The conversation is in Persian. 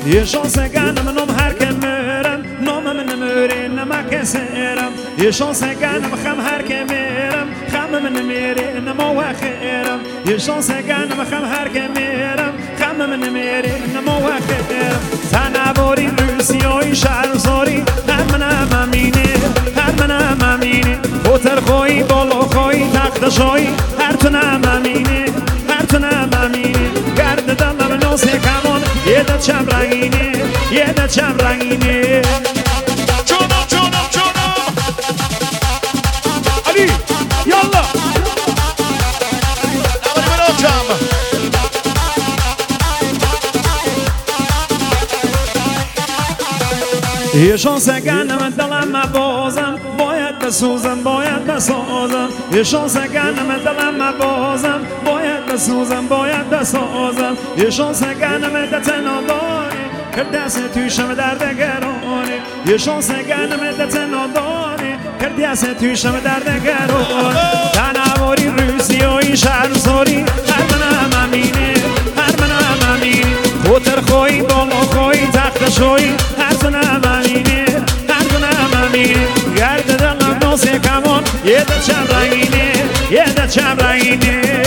یه شانس گنم نم هر که میرم نام من میره نمک سرم یه شانس گنم خم هر که میرم خم من میره نما و خیرم یه شانس گنم خم هر که میرم خم من میره نما و خیرم تنواری روسیای شهرزاری هر منم امینه هر منم امینه هتل خویی بالا خویی تخت شایی هر تونم امینه هر تونم امینه گرد دلم ناز کمان یه دل چم رنگینه یه دل چم رنگینه جونم جونم جونم علی یالا نوری بناکم یه شانس گنم دلم مبازم باید بسوزم باید بسازم یه شانس گنم دلم مبازم باید بسوزم باید بسازم یه شانس گنم دتنا داری که دست توشم درد گرانه یه شانس گنم دتنا داری که دست توشم درد گرانه تنواری روسیایی شهرزاری هر منم امینه هر منم امینه هتل خویی بالا خویی تخت شایی هر تونم امینه هر تونم امینه گرد دلم ناز کمان یه دل چم رنگینه یه دل چم رنگینه